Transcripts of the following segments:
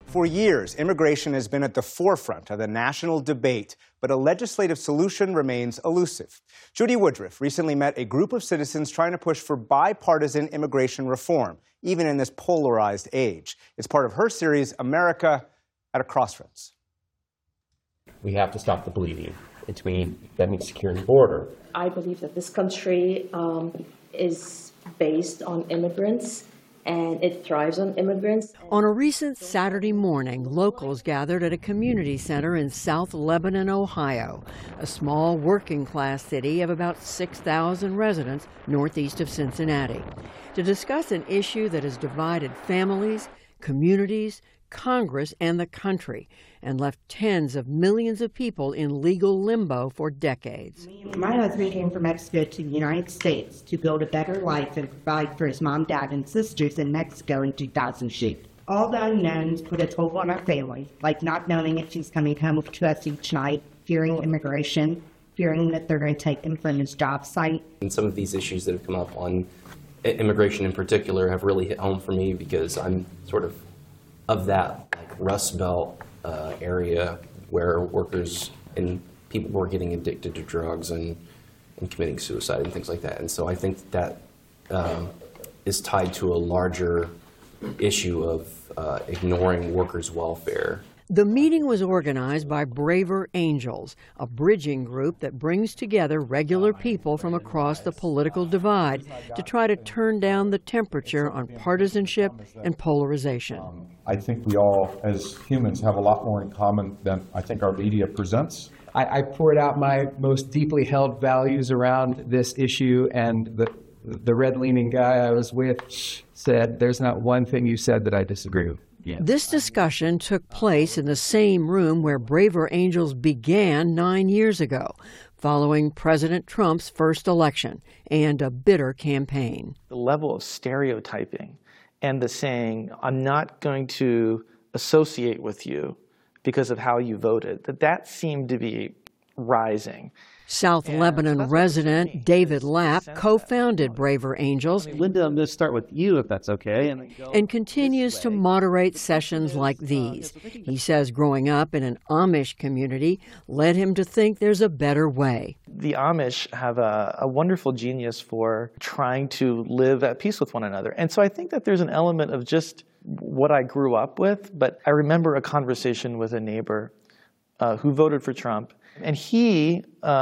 For years, immigration has been at the forefront of the national debate, but a legislative solution remains elusive. Judy Woodruff recently met a group of citizens trying to push for bipartisan immigration reform, even in this polarized age. It's part of her series, America at a Crossroads. We have to stop the bleeding between that means securing the border. I believe that this country is based on immigrants, and it thrives on immigrants. On a recent Saturday morning, locals gathered at a community center in South Lebanon, Ohio, a small working-class city of about 6,000 residents northeast of Cincinnati, to discuss an issue that has divided families, communities, Congress, and the country, and left tens of millions of people in legal limbo for decades. My husband came from Mexico to the United States to build a better life and provide for his mom, dad, and sisters in Mexico in 2008. All the unknowns put a toll on our family, like not knowing if he's coming home to us each night, fearing immigration, fearing that they're going to take him from his job site. And some of these issues that have come up on immigration in particular have really hit home for me because I'm sort of that Rust Belt area where workers and people were getting addicted to drugs and committing suicide and things like that. And so I think that is tied to a larger issue of ignoring workers' welfare. The meeting was organized by Braver Angels, a bridging group that brings together regular people from across the political divide to try to turn down the temperature on partisanship and polarization. I think we all, as humans, have a lot more in common than I think our media presents. I poured out my most deeply held values around this issue, and the red-leaning guy I was with said, "There's not one thing you said that I disagree with." Yeah. This discussion took place in the same room where Braver Angels began 9 years ago, following President Trump's first election and a bitter campaign. The level of stereotyping and the saying, "I'm not going to associate with you because of how you voted," that seemed to be rising. South Lebanon resident David Lapp co-founded Braver Angels. Linda, I'm going to start with you, if that's okay. And continues to moderate sessions like these. He says growing up in an Amish community led him to think there's a better way. The Amish have a wonderful genius for trying to live at peace with one another. And so I think that there's an element of just what I grew up with. But I remember a conversation with a neighbor who voted for Trump. And he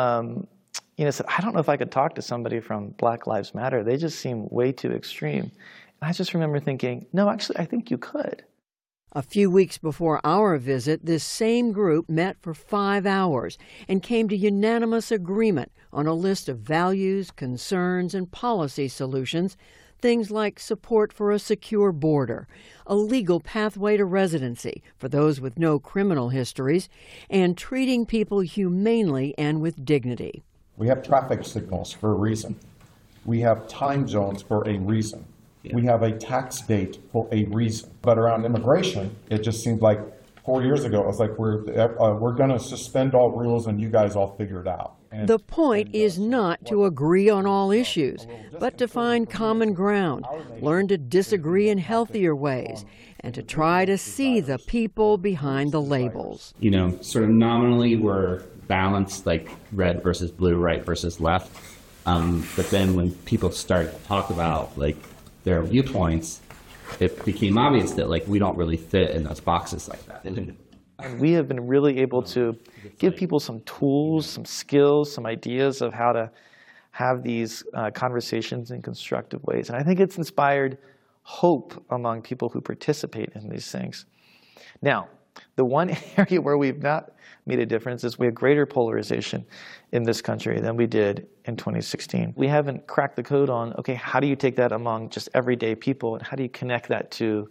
said, "I don't know if I could talk to somebody from Black Lives Matter. They just seem way too extreme." And I just remember thinking, no, actually, I think you could. A few weeks before our visit, this same group met for 5 hours and came to unanimous agreement on a list of values, concerns, and policy solutions. Things like support for a secure border, a legal pathway to residency for those with no criminal histories, and treating people humanely and with dignity. We have traffic signals for a reason. We have time zones for a reason. We have a tax date for a reason. But around immigration, it just seemed like 4 years ago, it was like we're going to suspend all rules and you guys all figure it out. The point is not to agree on all issues, but to find common ground, learn to disagree in healthier ways, and to try to see the people behind the labels. Sort of nominally we're balanced, like red versus blue, right versus left. But then when people start to talk about their viewpoints, it became obvious that we don't really fit in those boxes like that. And we have been really able to give people some tools, some skills, some ideas of how to have these conversations in constructive ways. And I think it's inspired hope among people who participate in these things. Now, the one area where we've not made a difference is we have greater polarization in this country than we did in 2016. We haven't cracked the code on, okay, how do you take that among just everyday people, and how do you connect that to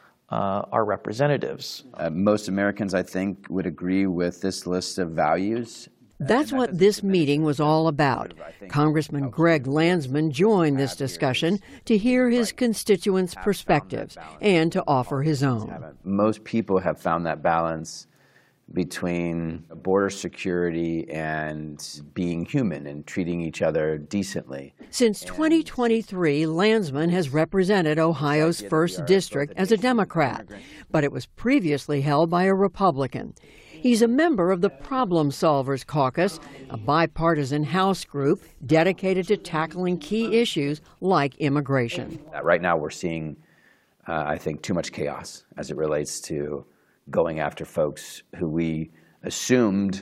our representatives? Most Americans, I think, would agree with this list of values. That's what this meeting was all about. Congressman Greg Landsman joined this discussion to hear his constituents' perspectives and to offer his own. Most people have found that balance between border security and being human and treating each other decently. Since 2023, Landsman has represented Ohio's 1st District as a Democrat, but it was previously held by a Republican. He's a member of the Problem Solvers Caucus, a bipartisan House group dedicated to tackling key issues like immigration. Right now we're seeing, I think, too much chaos as it relates to going after folks who we assumed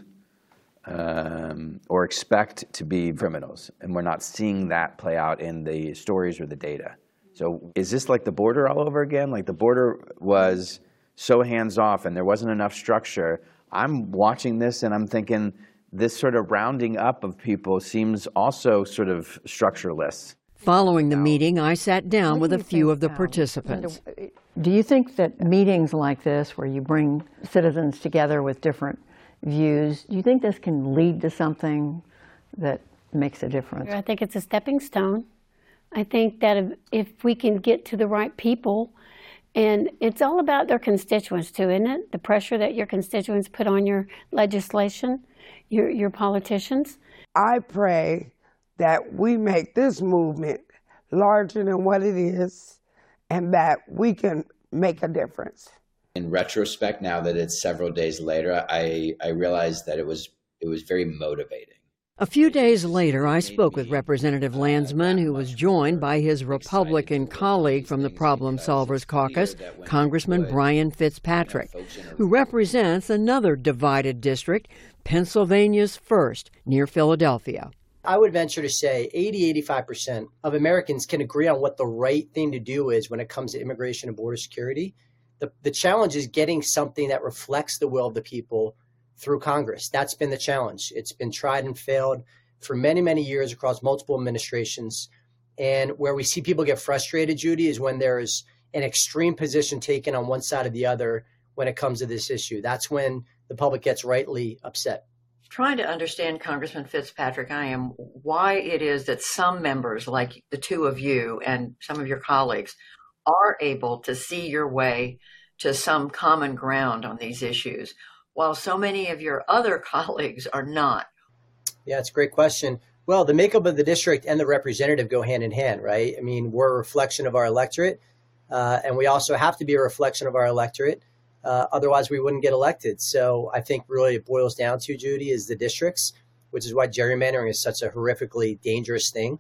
or expect to be criminals. And we're not seeing that play out in the stories or the data. So is this like the border all over again? Like the border was so hands-off and there wasn't enough structure. I'm watching this and I'm thinking this sort of rounding up of people seems also sort of structureless. Following the meeting, I sat down with a few of the participants. Do you think that meetings like this, where you bring citizens together with different views, do you think this can lead to something that makes a difference? I think it's a stepping stone. I think that if we can get to the right people, and it's all about their constituents too, isn't it? The pressure that your constituents put on your legislation, your politicians. I pray that we make this movement larger than what it is and that we can make a difference. In retrospect, now that it's several days later, I realized that it was very motivating. A few days later, I spoke with Representative Landsman, who was joined by his Republican colleague from the Problem Solvers Caucus, Congressman Brian Fitzpatrick, who represents another divided district, Pennsylvania's 1st, near Philadelphia. I would venture to say 80–85% of Americans can agree on what the right thing to do is when it comes to immigration and border security. The challenge is getting something that reflects the will of the people through Congress. That's been the challenge. It's been tried and failed for many, many years across multiple administrations. And where we see people get frustrated, Judy, is when there's an extreme position taken on one side or the other when it comes to this issue. That's when the public gets rightly upset. Trying to understand, Congressman Fitzpatrick, I am, why it is that some members, like the two of you and some of your colleagues, are able to see your way to some common ground on these issues, while so many of your other colleagues are not. Yeah, it's a great question. Well, the makeup of the district and the representative go hand in hand, right? I mean, we're a reflection of our electorate, and we also have to be a reflection of our electorate. Otherwise, we wouldn't get elected. So I think really it boils down to, Judy, is the districts, which is why gerrymandering is such a horrifically dangerous thing.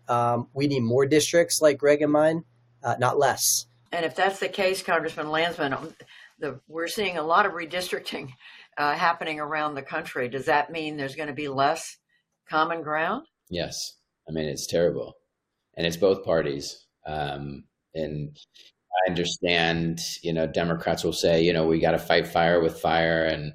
We need more districts like Greg and mine, not less. And if that's the case, Congressman Landsman, we're seeing a lot of redistricting happening around the country. Does that mean there's going to be less common ground? Yes. I mean, it's terrible. And it's both parties. And I understand, Democrats will say, we got to fight fire with fire, and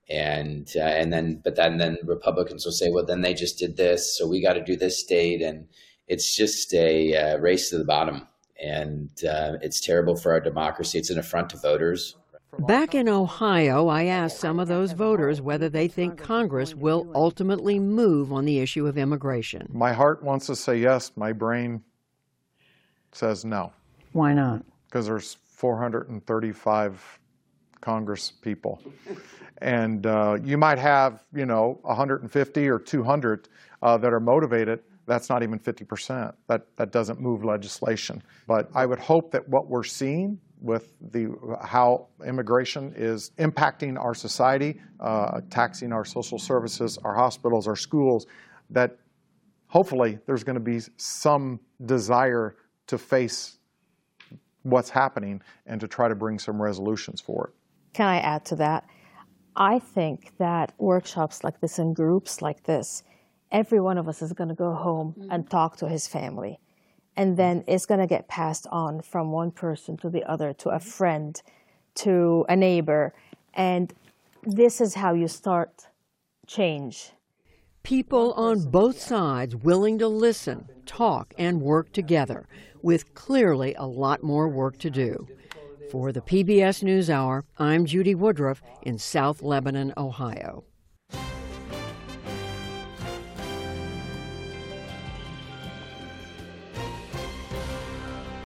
then Republicans will say, well, then they just did this, so we got to do this state, and it's just a race to the bottom, and it's terrible for our democracy. It's an affront to voters. Back in Ohio, I asked some of those voters whether they think Congress will ultimately move on the issue of immigration. My heart wants to say yes. My brain says no. Why not? Because there's 435 Congress people. And you might have, 150 or 200 that are motivated. That's not even 50%. That doesn't move legislation. But I would hope that what we're seeing with how immigration is impacting our society, taxing our social services, our hospitals, our schools, that hopefully there's going to be some desire to face what's happening and to try to bring some resolutions for it. Can I add to that? I think that workshops like this and groups like this, every one of us is going to go home and talk to his family. And then it's going to get passed on from one person to the other, to a friend, to a neighbor. And this is how you start change. People on both sides willing to listen, talk, and work together, with clearly a lot more work to do. For the PBS NewsHour, I'm Judy Woodruff in South Lebanon, Ohio.